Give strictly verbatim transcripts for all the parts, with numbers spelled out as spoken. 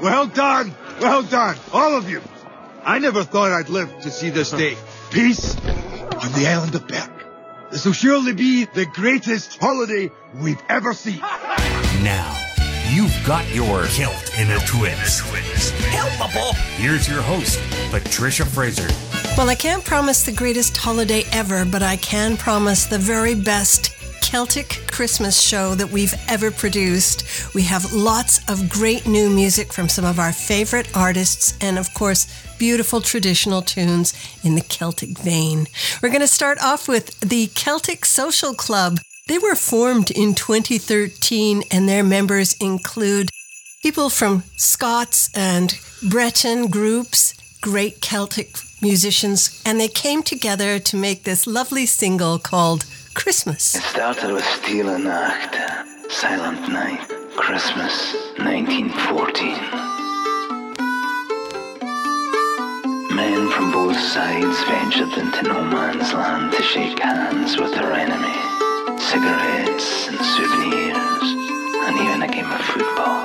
Well done. Well done. All of you. I never thought I'd live to see this day. Peace on the island of Berk. This will surely be the greatest holiday we've ever seen. Now, you've got your kilt in a twist. Helpable. Here's your host, Patricia Fraser. Well, I can't promise the greatest holiday ever, but I can promise the very best Celtic Christmas show that we've ever produced. We have lots of great new music from some of our favorite artists and, of course, beautiful traditional tunes in the Celtic vein. We're going to start off with the Celtic Social Club. They were formed in twenty thirteen, and their members include people from Scots and Breton groups, great Celtic musicians, and they came together to make this lovely single called Christmas. It started with Stille Nacht, Silent Night, Christmas, nineteen fourteen. Men from both sides ventured into no man's land to shake hands with their enemy. Cigarettes and souvenirs, and even a game of football.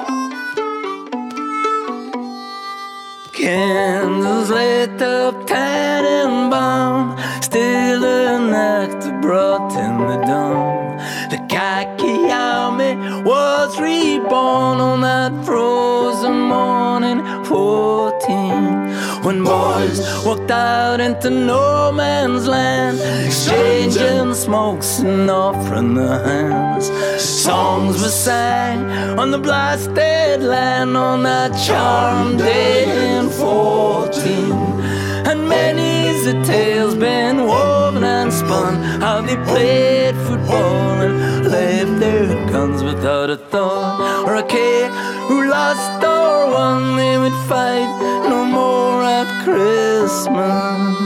Candles lit up Tannenbaum, Stille Nacht brought in the dawn. The khaki army was reborn on that frozen morning, fourteen, when boys walked out into no man's land, exchanging smokes and offering their hands. Songs were sang on the blasted land on that charmed day in fourteen, and many's the tales been woven and spun, how they played football and left their guns without a thought or a care. Who lost or won, they would fight no more at Christmas.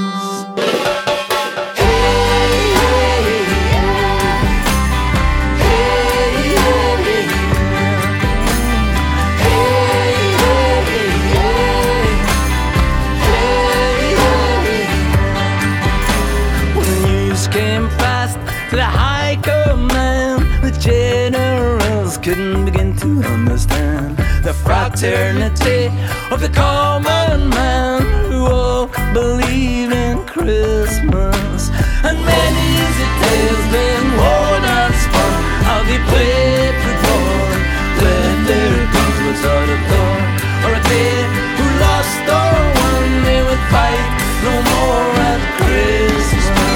The high command, the generals couldn't begin to understand the fraternity of the common man who all believed in Christmas. And many's the tales been worn and spun, how they played football and left their guns without a thought or a care. Who lost or won, they would fight no more at Christmas.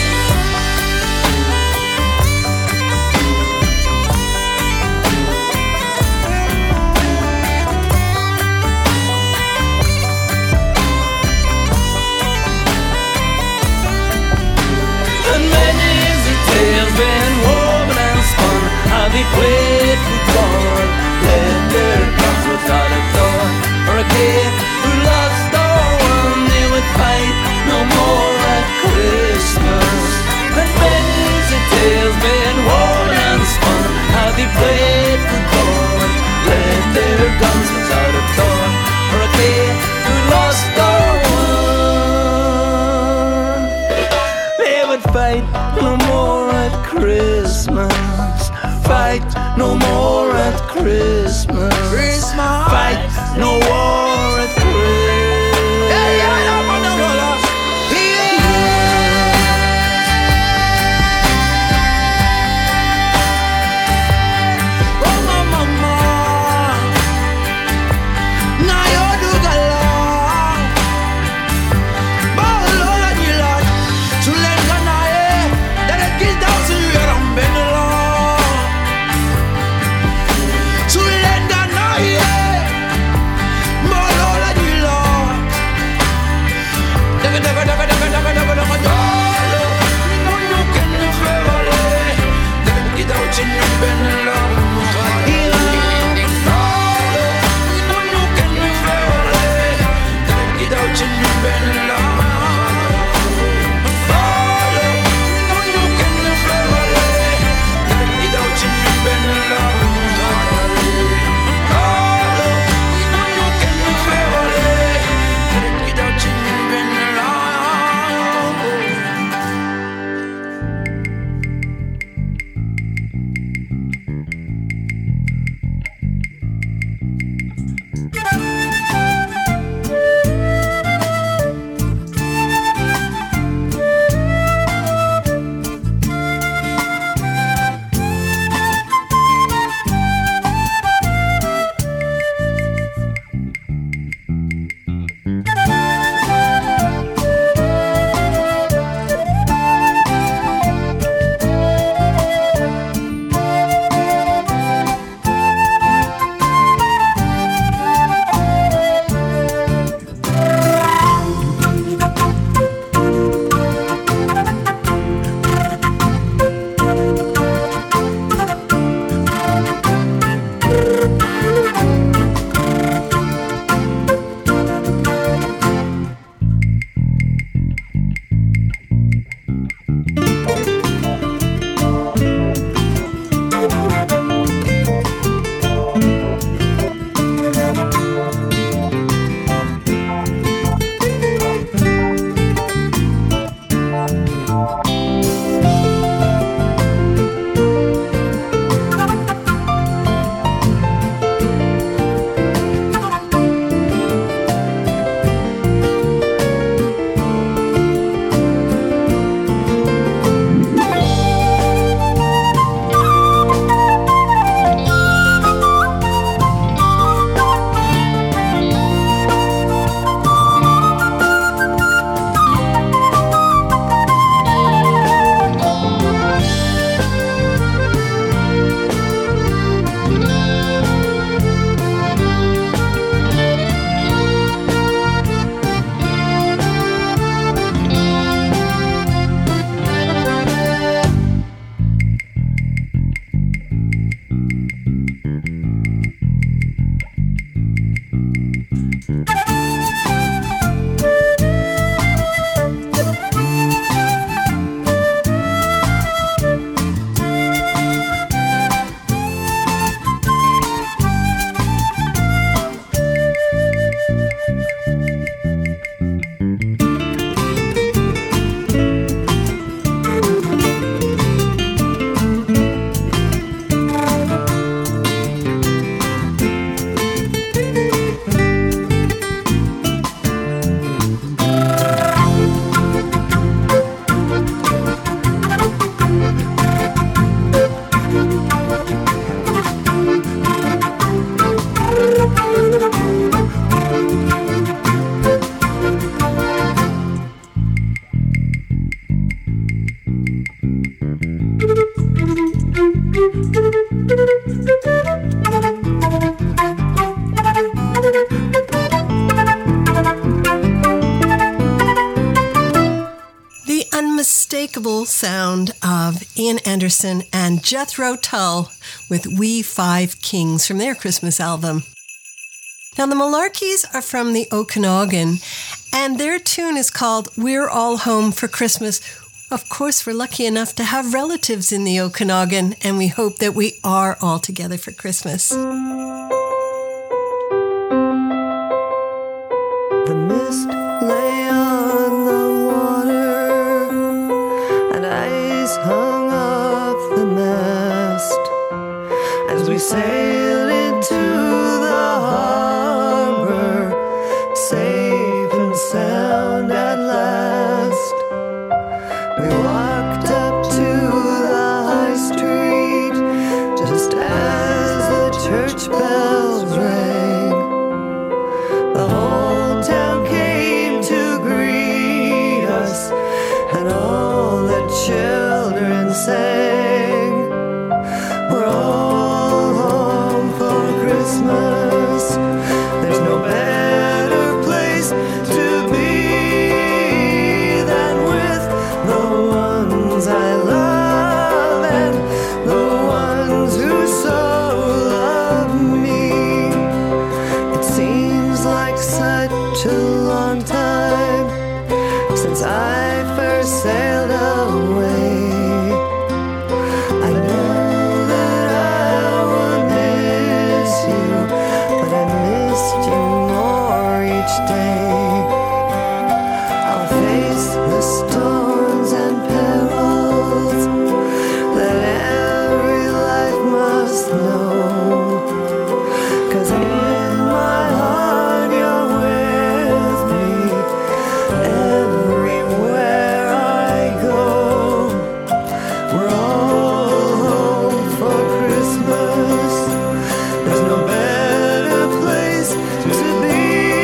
They played football, led their guns without a thought or a care. Who lost or won, they would fight no more at Christmas. And many's the tales been worn and spun, how they played football, led their guns without a thought or a care. Who lost or won, they would fight no more at Christmas. Fight no more at Christmas. Christmas. Fight no war at Christmas. Hey, yeah, yeah, man, no, no, no. Unmistakable sound of Ian Anderson and Jethro Tull with We Five Kings from their Christmas album. Now, the Malarkeys are from the Okanagan, and their tune is called We're All Home for Christmas. Of course, we're lucky enough to have relatives in the Okanagan, and we hope that we are all together for Christmas. The mist lay on the water, and ice hung off the mast as we sailed into the harbor, safe and sound at last. We walked up to the high street just as the church bells rang. The whole town came to greet us, and all the children sang. We're all home for Christmas. There's no better place to be than with the ones I love and the ones who so love me. It seems like such a long time since I first sailed away. I know that I will miss you, but I missed you more each day. I'll face the storms and perils that every life must know, 'cause in my heart you're with me everywhere I go. We're all home for Christmas. There's no better place to be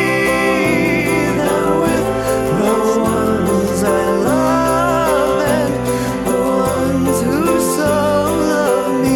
than with the ones I love and the ones who so love me.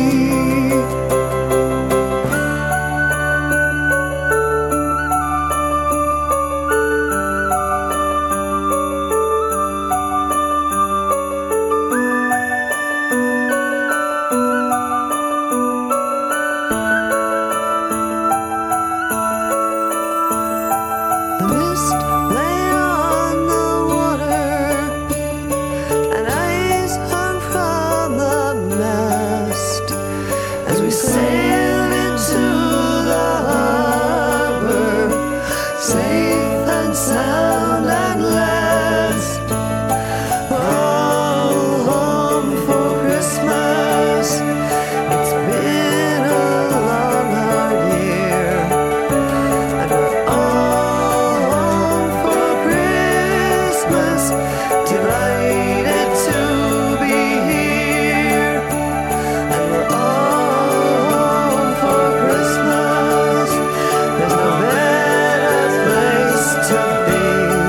The mist lay on the water, and ice hung from the mast as we sailed into the harbor, safe and sound at last. We're all home for Christmas. It's been a long, hard year, and we're all home for Christmas, delighted to be here. And we're all home for Christmas. There's no better place to be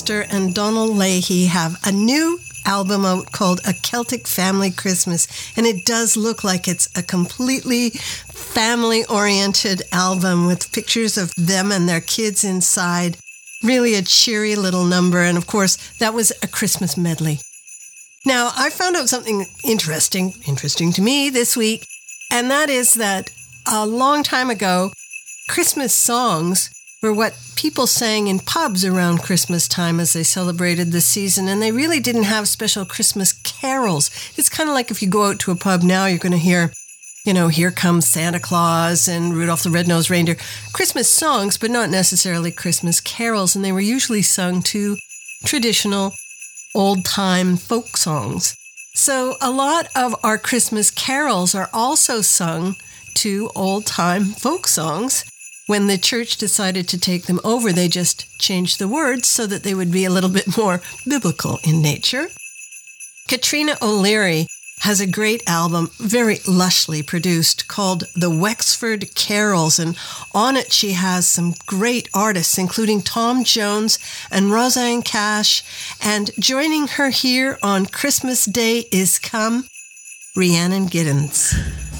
Foster and Donald Leahy have a new album out called A Celtic Family Christmas, and it does look like it's a completely family-oriented album with pictures of them and their kids inside. Really a cheery little number, and of course, that was a Christmas medley. Now, I found out something interesting, interesting to me this week, and that is that a long time ago, Christmas songs were what people sang in pubs around Christmas time as they celebrated the season, and they really didn't have special Christmas carols. It's kind of like if you go out to a pub now, you're going to hear, you know, Here Comes Santa Claus and Rudolph the Red-Nosed Reindeer. Christmas songs, but not necessarily Christmas carols, and they were usually sung to traditional old-time folk songs. So a lot of our Christmas carols are also sung to old-time folk songs. When the church decided to take them over, they just changed the words so that they would be a little bit more biblical in nature. Katrina O'Leary has a great album, very lushly produced, called The Wexford Carols, and on it she has some great artists, including Tom Jones and Roseanne Cash, and joining her here on Christmas Day is come Rhiannon Giddens.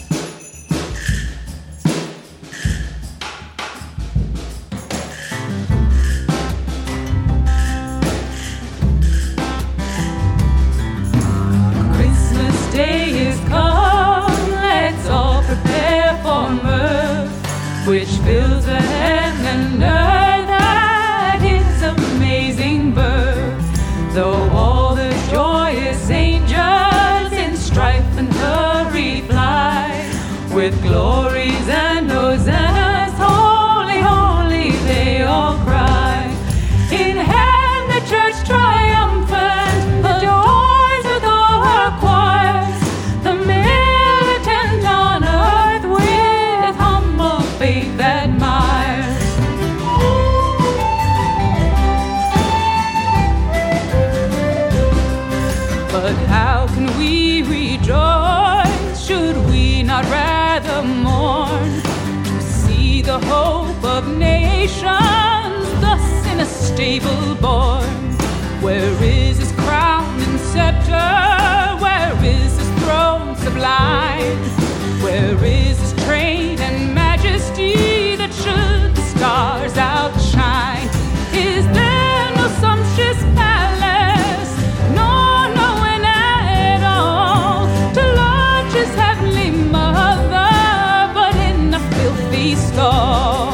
Which fills the heaven and earth at his amazing birth. Though all the joyous angels in strife and hurry fly, with glories and hosannas, holy, holy, they all cry. In heaven the church triumphant adores with all her choirs the militant on earth with humble faith admires. But how can we rejoice? Should we not rather mourn to see the hope of nations thus in a stable born? Where is his crown and scepter? Where is his throne sublime? Where is his train and majesty that should the stars outshine? Is there no sumptuous palace, nor no inn at all, to lodge his heavenly mother, but in a filthy stall?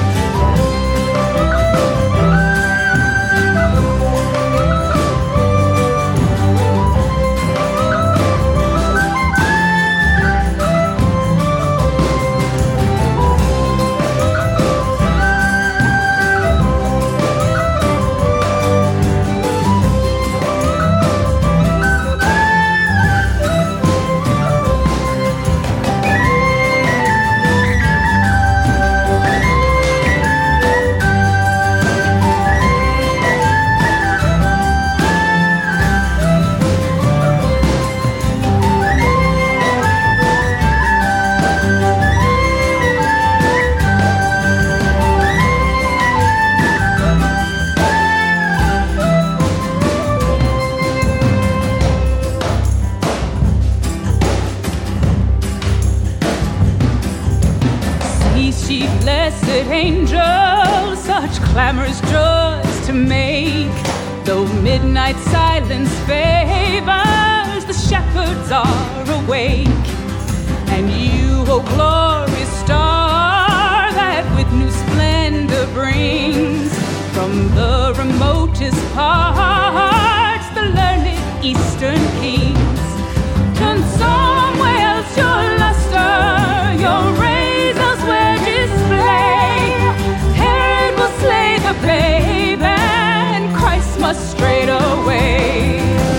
Angels, such clamorous joys to make, though midnight silence favors, the shepherds are awake. And you, O glorious star, that with new splendor brings from the remotest parts the learned eastern kings, turn somewhere else your luster, your rays elsewhere display. Herod will slay the babe, and Christ must straight away.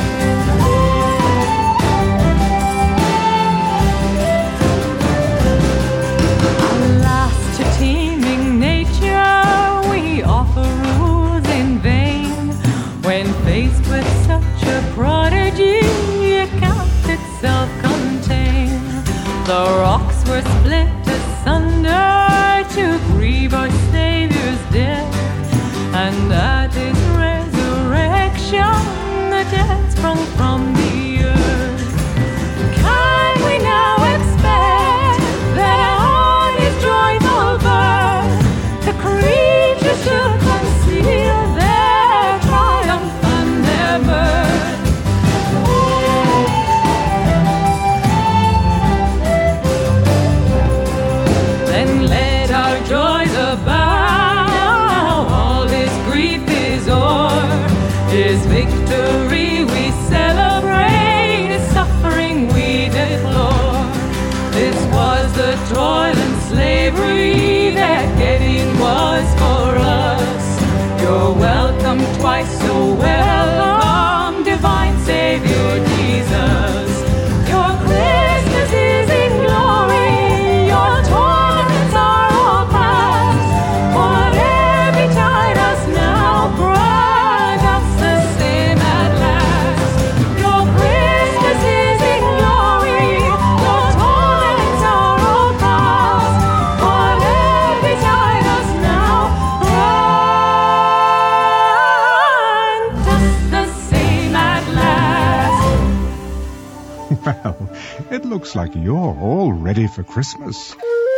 Alas, to teeming nature we offer rules in vain, when faced with such a prodigy it counts itself contained. The rocks were split asunder to grieve our Savior's death, and at his resurrection Well, it looks like you're all ready for Christmas.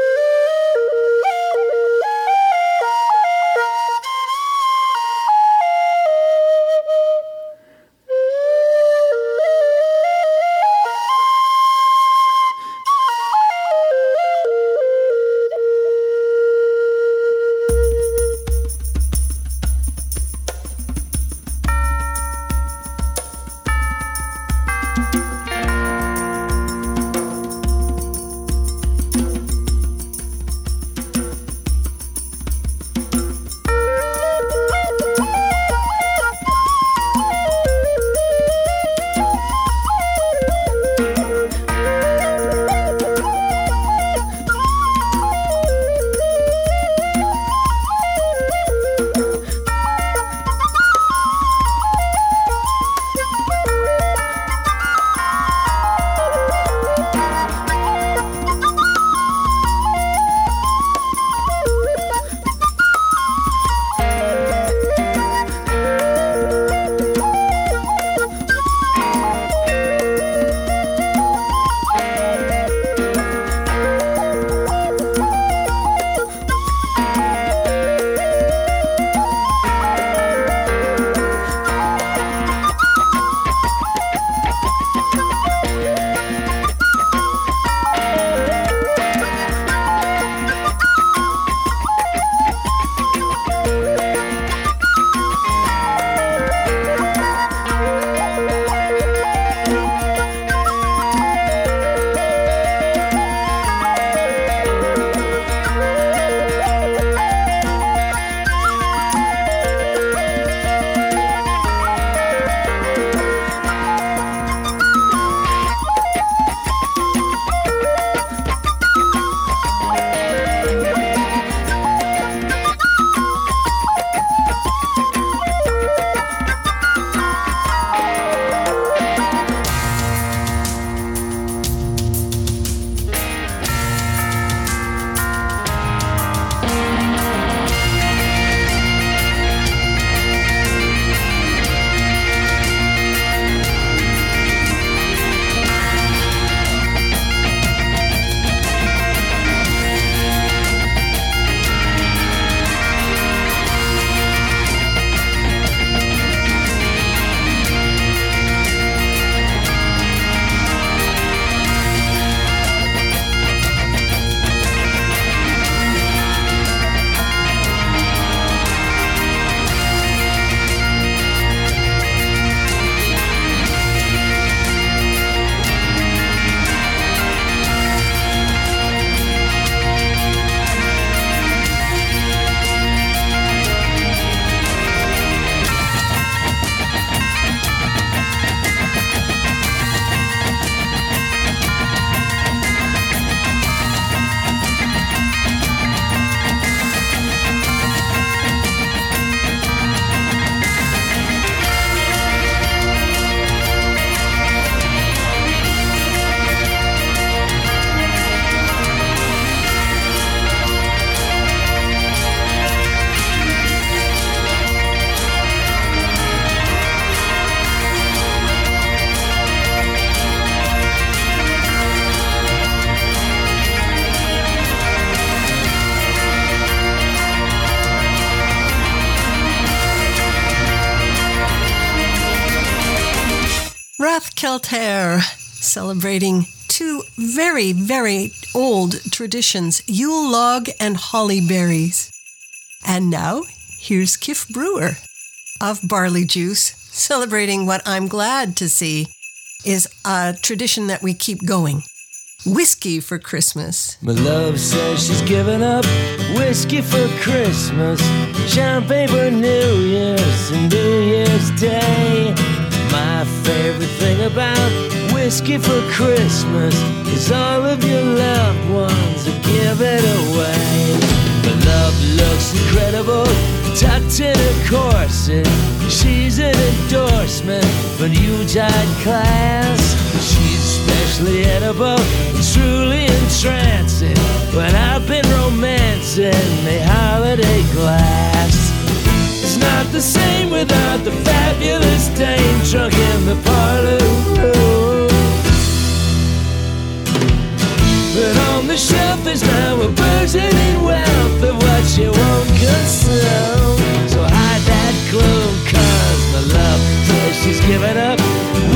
Rathkelter, celebrating two very, very old traditions, Yule log and holly berries. And now, here's Kif Brewer of Barley Juice, celebrating what I'm glad to see is a tradition that we keep going. Whiskey for Christmas. My love says she's given up whiskey for Christmas, champagne for New Year's and New Year's Day. My favorite thing about whiskey for Christmas is all of your loved ones will give it away. My love looks incredible, tucked in a corset. She's an endorsement for new giant class. She's especially edible and truly entrancing when I've been romancing the holiday glass. It's not the same without the fabulous dame drunk in the parlor room.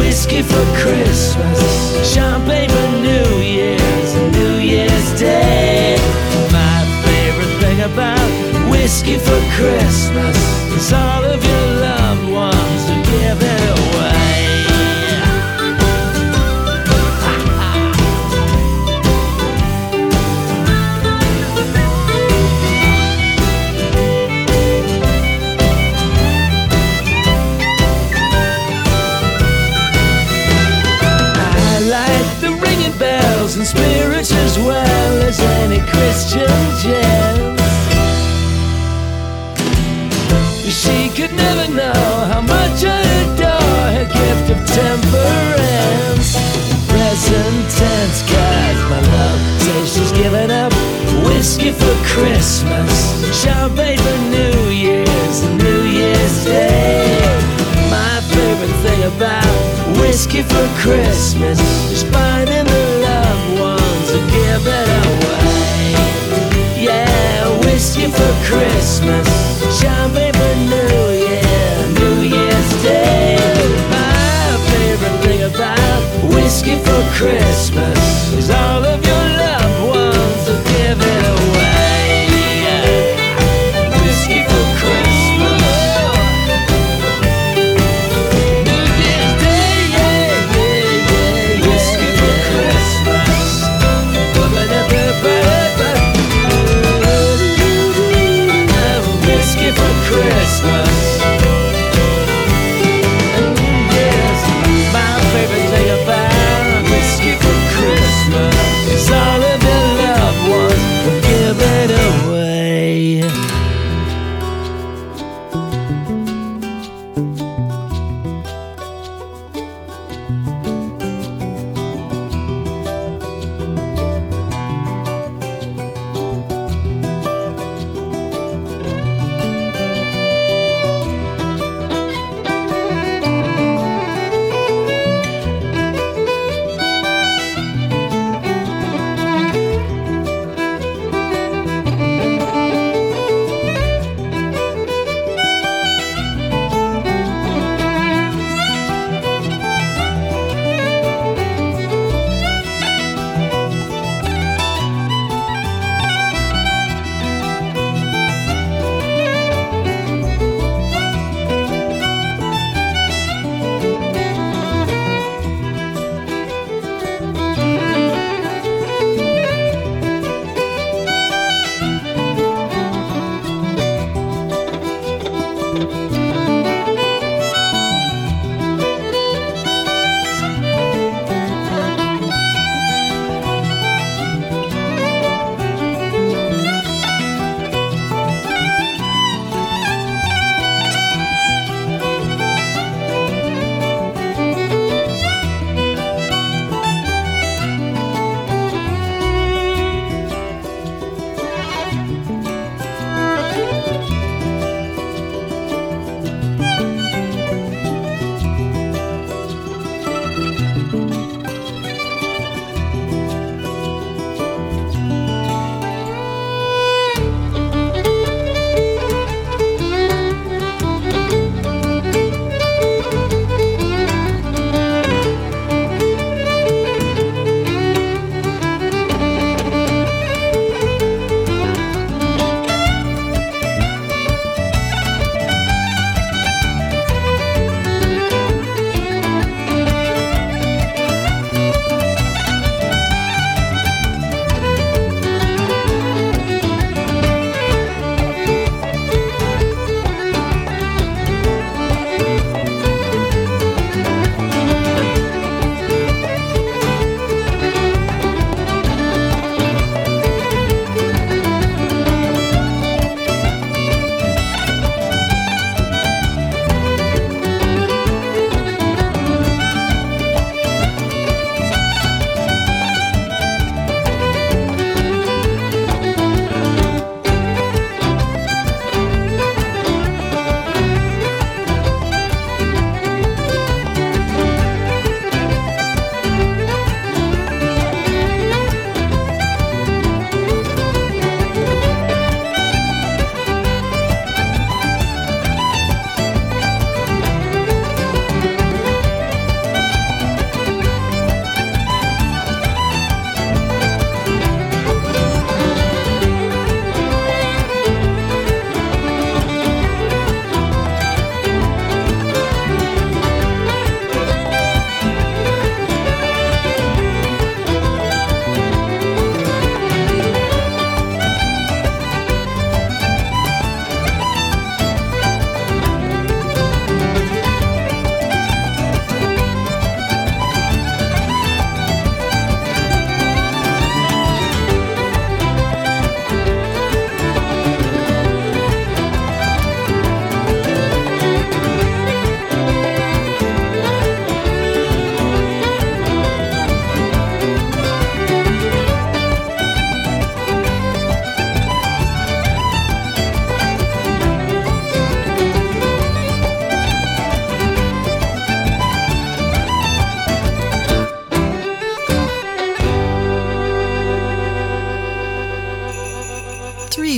whiskey for Christmas, champagne for New Year's and New Year's Day. My favorite thing about whiskey for Christmas is all of your loved ones to give it away. Bells and spirits as well as any Christian gems. She could never know how much I adore her gift of temperance. Present tense, cause my love says she's given up whiskey for Christmas, champagne for New Year's and New Year's Day. My favorite thing about whiskey for Christmas is finding the loved ones who give it away. Yeah, whiskey for Christmas, champagne for New Year, New Year's Day. My favorite thing about whiskey for Christmas is all of your loved ones who give it away. Yeah, whiskey for Christmas. Christmas. And yes, my favorite thing about whiskey for Christmas.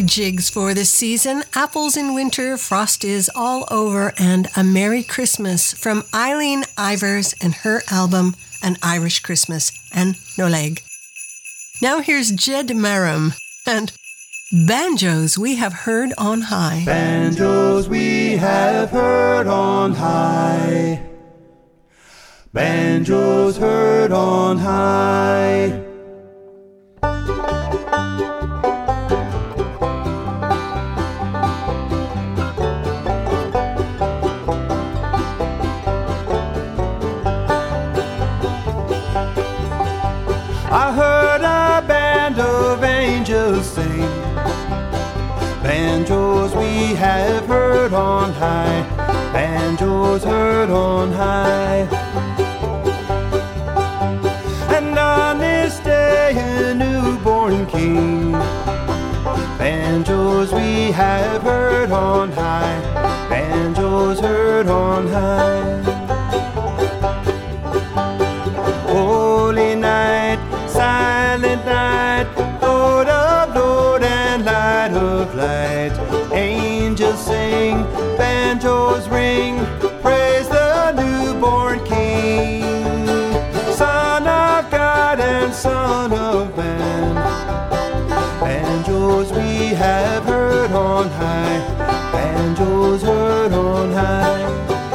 jigs for this season. Apples in winter, frost is all over, and a Merry Christmas from Eileen Ivers and her album, An Irish Christmas, and Noleg. Now here's Jed Marum and Banjos We Have Heard on High. Banjos we have heard on high. Banjos heard on high. I heard a band of angels sing. Banjos we have heard on high. Banjos heard on high. And on this day a newborn king. Banjos we have heard on high. Banjos heard on high. Holy night, silent night, Lord of Lord and light of light. Angels sing, banjos ring, praise the newborn King. Son of God and Son of Man. Banjos we have heard on high. Banjos heard on high.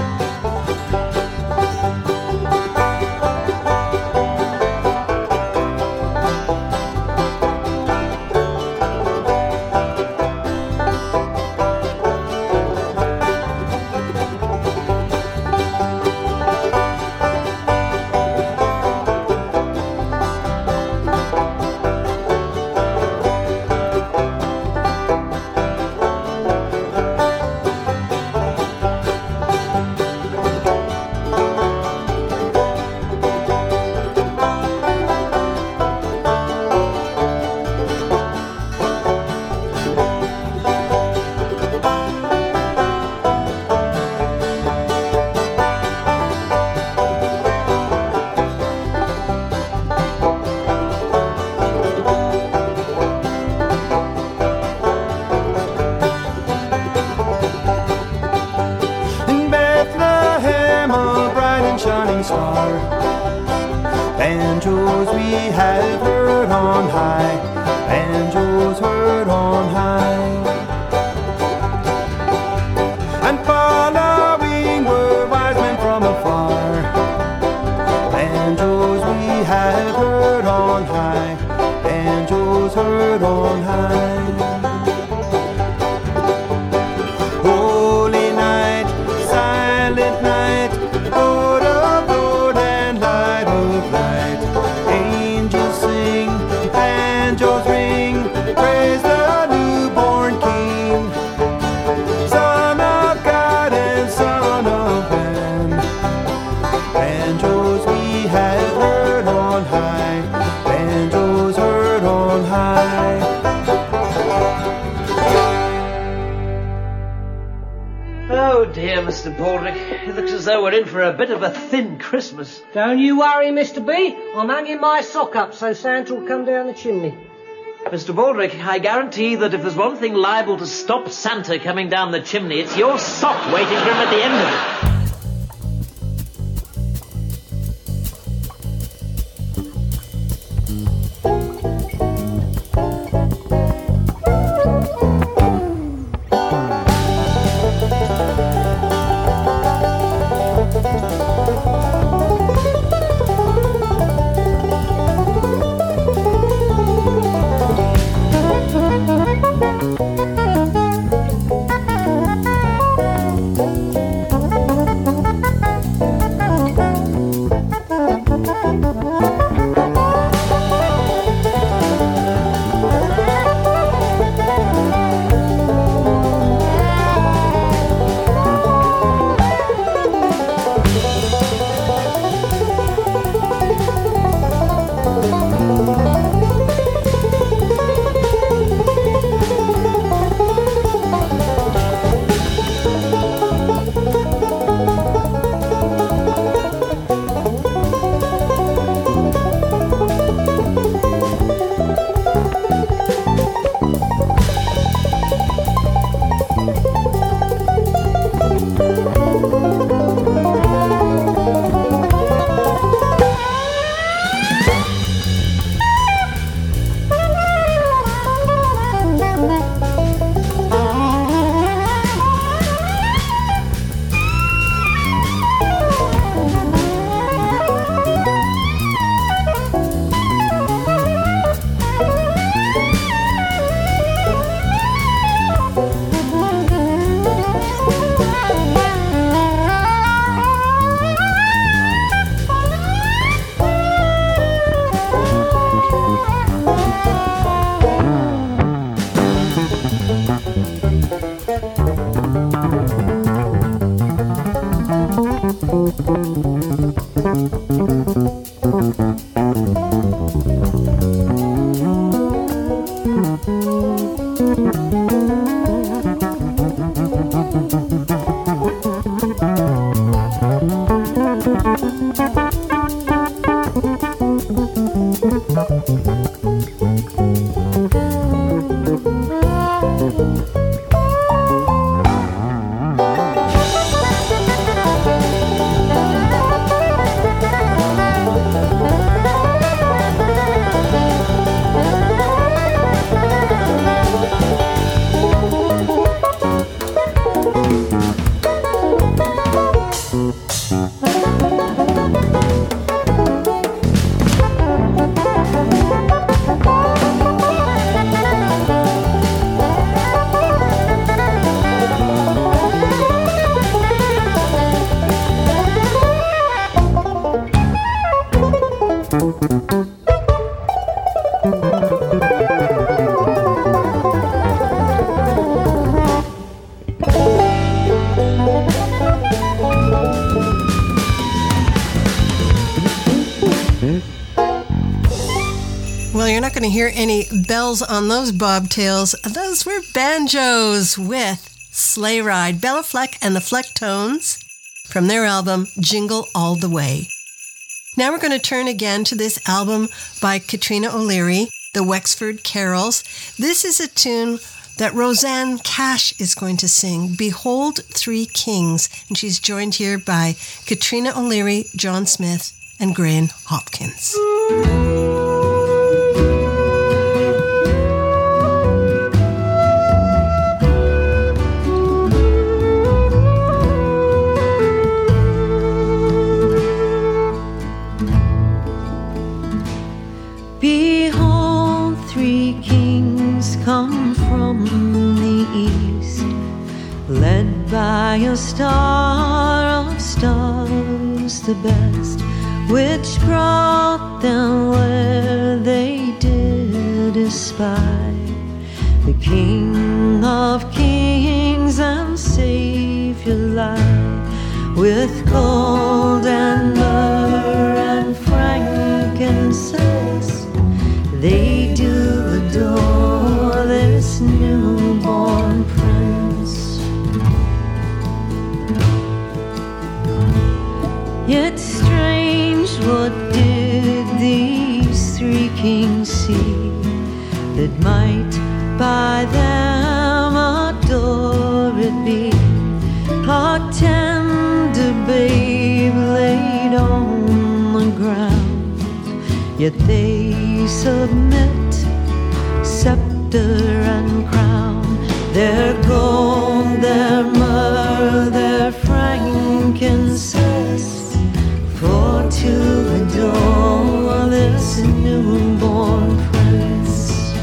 Banjos we have heard on high. Banjos heard on high. And following were wise men from afar. Banjos we have heard on high. Banjos heard on high. Holy night, silent night, Lord of Lord and light of light. Angels sing, banjos ring, praise the newborn King. Son of God and Son of Man. Banjos we have heard on high. Banjos heard on high. Oh dear, Mister Baldrick. It looks as though we're in for a bit of a thin Christmas. Don't you worry, Mister B. I'm hanging my sock up so Santa will come down the chimney. Mister Baldrick, I guarantee that if there's one thing liable to stop Santa coming down the chimney, it's your sock waiting for him at the end of it. Thank you. Well, you're not going to hear any bells on those bobtails. Those were banjos with Sleigh Ride, Bella Fleck and the Flecktones from their album Jingle All the Way. Now we're going to turn again to this album by Katrina O'Leary, the Wexford Carols. This is a tune that Rosanne Cash is going to sing, Behold Three Kings, and she's joined here by Katrina O'Leary, John Smith, and Graham Hopkins. Behold, three kings come from the east, led by a star of stars, the best, which brought them where they did espy the King of kings and Savior lie, with gold and myrrh and frankincense. They do adore this newborn prince. Yet strange, what did these three kings see that might by them adored be? A tender babe laid on the ground, yet they submit, scepter and crown, their gold, their myrrh, their frankincense, for to adore this newborn prince.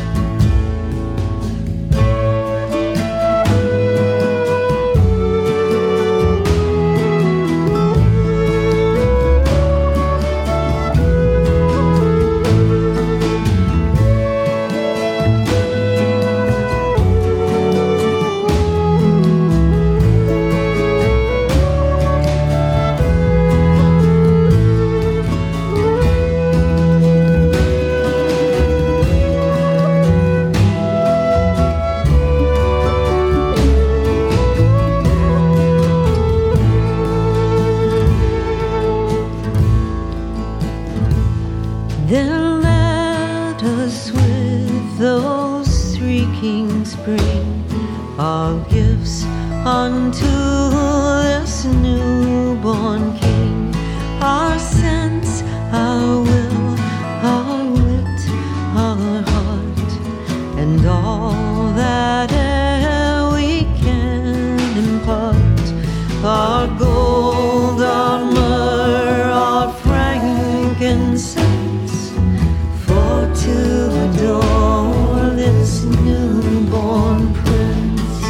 Then let us with those three kings bring our gifts unto this newborn King, our sense, our will, our wit, our heart, and all that e'er we can impart, our gold, our myrrh, our frankincense, to adore this newborn prince.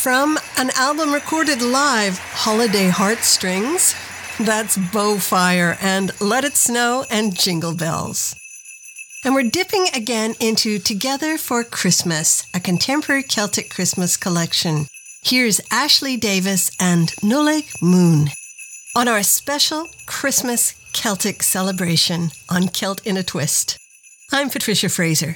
From an album recorded live, Holiday Heartstrings, that's Bowfire and Let It Snow and Jingle Bells. And we're dipping again into Together for Christmas, a contemporary Celtic Christmas collection. Here's Ashley Davis and Nollaig Moon on our special Christmas Celtic celebration on Celt in a Twist. I'm Patricia Fraser.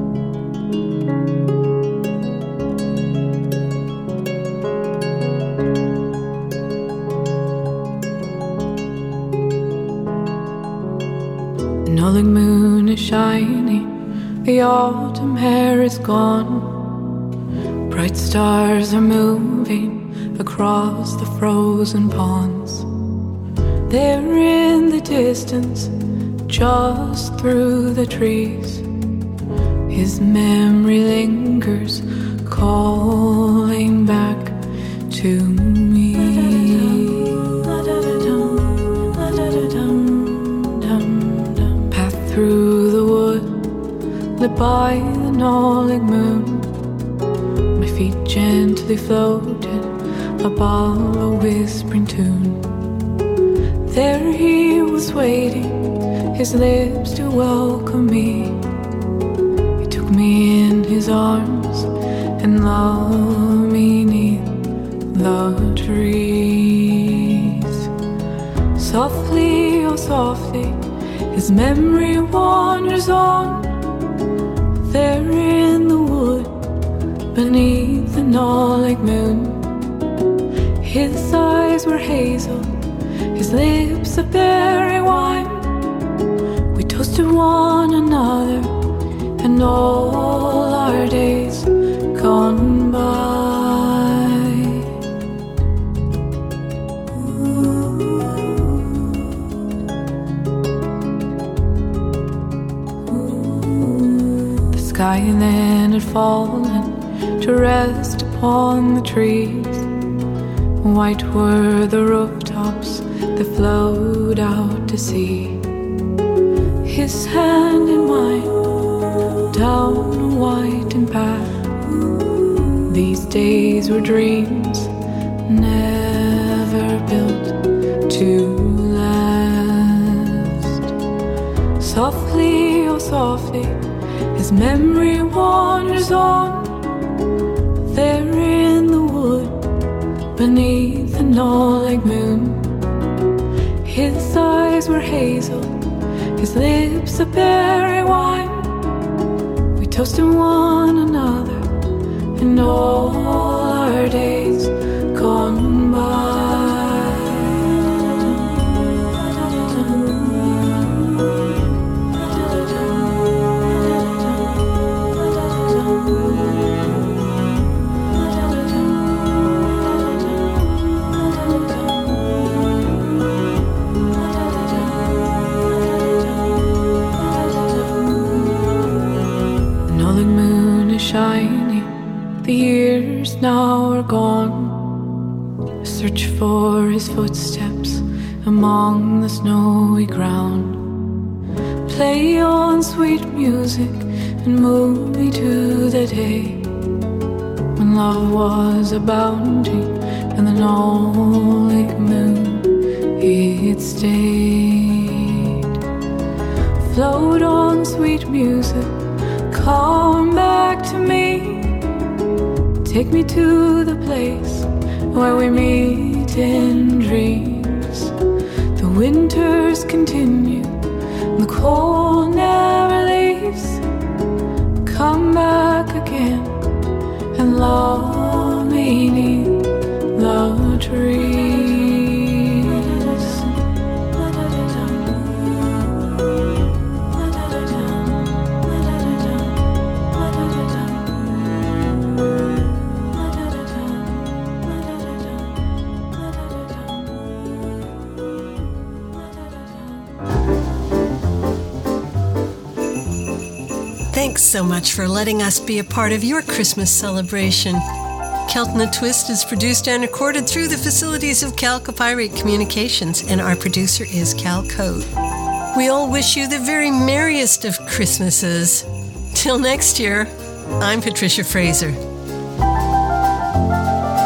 The Nollaig moon is shiny, the autumn hair is gone. Bright stars are moving across the frozen ponds. There in the distance, just through the trees, his memory lingers, calling back to me. Path through the wood, lit by the Nollaig moon. My feet gently floated above a whispering tune. There he was waiting, his lips to welcome me. He took me in his arms and loved me neath the trees. Softly, oh softly, his memory wanders on. There in the wood, beneath the Nollaig moon, his eyes were hazel, his lips a berry wine. We toasted one another and all our days gone by. The sky then had fallen to rest upon the trees. White were the rooftops that flowed out to sea. His hand in mine, down a whitened path. These days were dreams, never built to last. Softly, oh softly, his memory wanders on. There in the wood, beneath the Nollaig moon, his eyes were hazel, his lips a berry wine. We toasted one another and all our days gone by. Shiny, the years now are gone. I search for his footsteps among the snowy ground. Play on sweet music and move me to the day when love was a bounty and the Nollaig moon it stayed. Float on sweet music, come back to me. Take me to the place where we meet in dreams. The winters continue, the cold never leaves. Come back again and love me neath the trees. Thanks so much for letting us be a part of your Christmas celebration. Celt in a Twist is produced and recorded through the facilities of Calcopyrate Communications, and our producer is Cal Code. We all wish you the very merriest of Christmases. Till next year, I'm Patricia Fraser.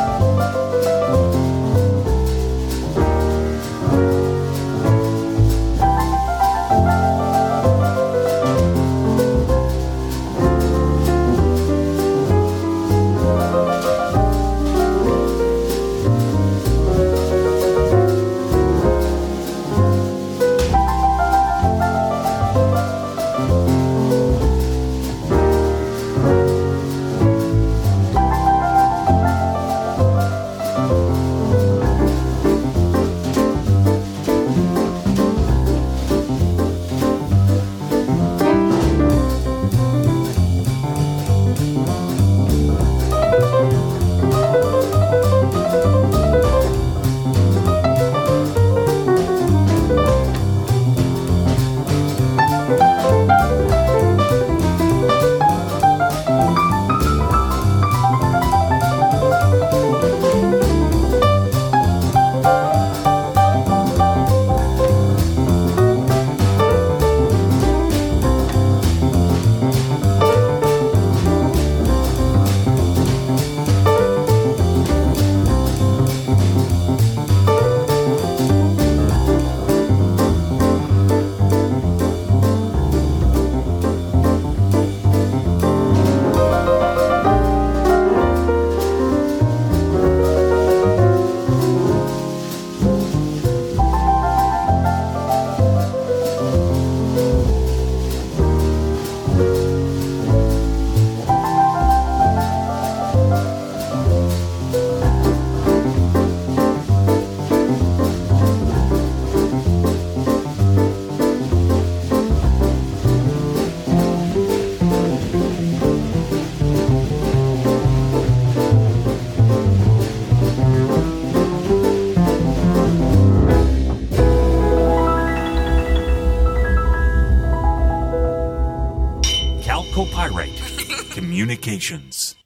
Communications.